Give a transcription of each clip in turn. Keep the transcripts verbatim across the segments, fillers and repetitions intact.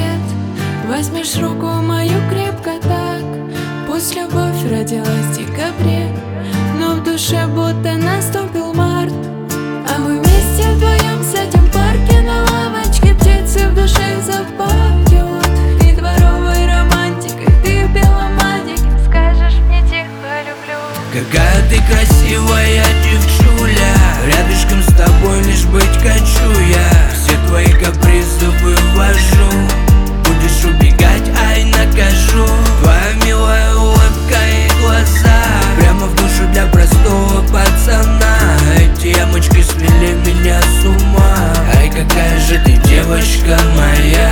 рассвет, возьмешь руку мою крепко так. Пусть любовь родилась в декабре, но в душе будто наступил март. А мы вместе вдвоем сядем в парке на лавочке, птицы в душе запоют. Ты дворовой романтикой, ты в белом адике, скажешь мне тихо люблю. Какая ты красивая девчуля, рядышком с тобой лишь быть хочу я. Все твои капризы вывожу, будешь убегать, ай накажу. Твоя милая улыбка и глаза прямо в душу для простого пацана. Эти ямочки свели меня с ума. Ай, какая же ты девочка моя.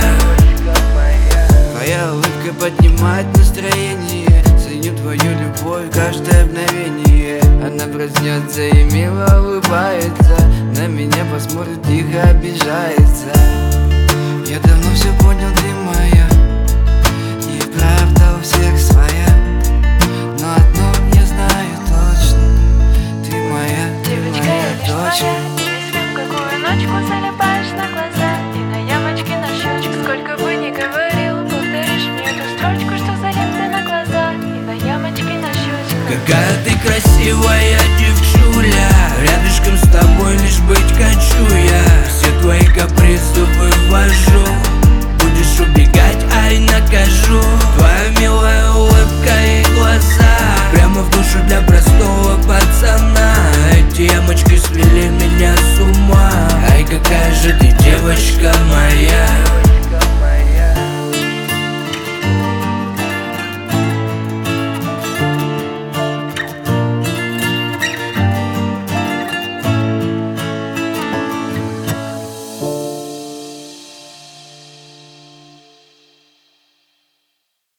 Твоя улыбка поднимает настроение, ценю твою любовь каждое мгновение. Она проснется и мило улыбается, на меня посмотрит, тихо обижается. Я давно все понял, ты моя, и правда у всех своя, но одно я знаю точно: ты моя, ты Девочка, моя я лишь дочь. твоя, и если в какую ночку залипаешь на глаза и на ямочке на щечке, сколько бы ни говорил, повторишь мне эту строчку, что залип ты на глаза и на ямочке на щечке. Какая ты красивая девчуля,